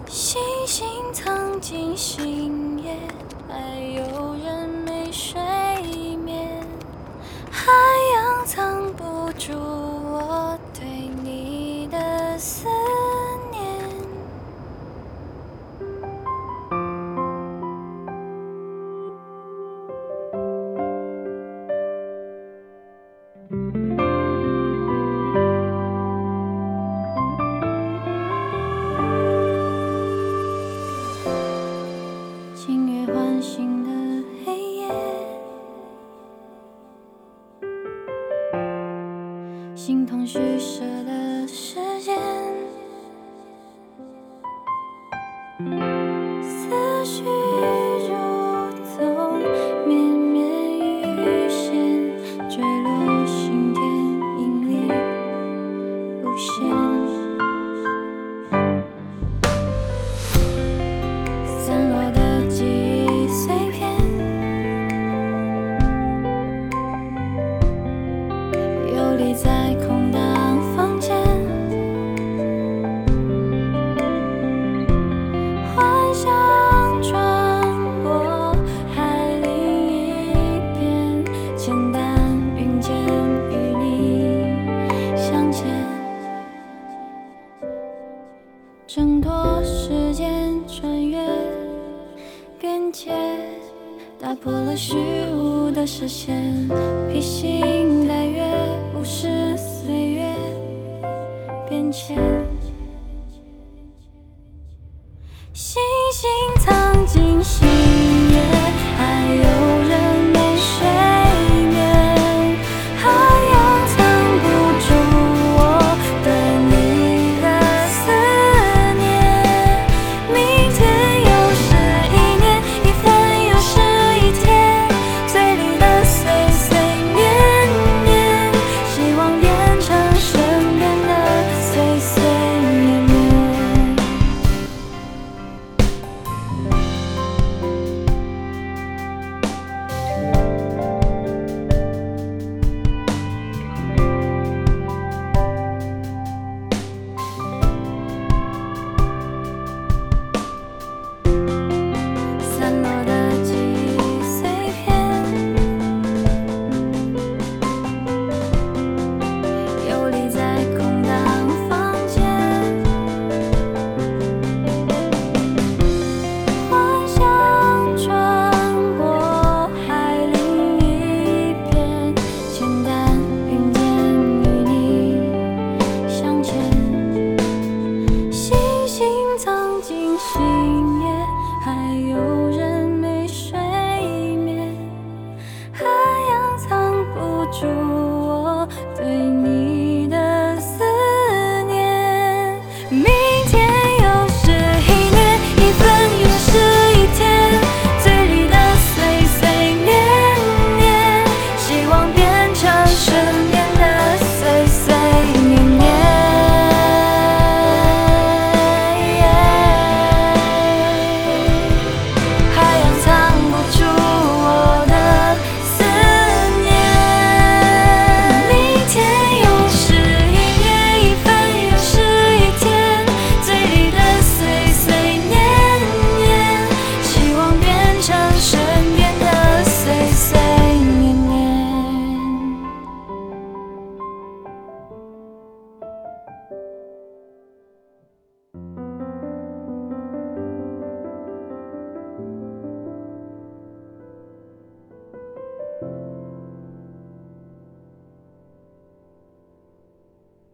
星星藏进星夜，还有人没睡眠。海洋藏不住我对你的思念。星月唤醒的黑夜，形同虚设的时间，思绪如同绵绵雨线，坠落心田，引力无限。散落的记忆碎片，游离在空荡房间，幻想穿过海另一边，简单云间与你相见，挣脱时间穿越边界，打破了虚无的视线，披星戴月，无视岁月变迁。星星藏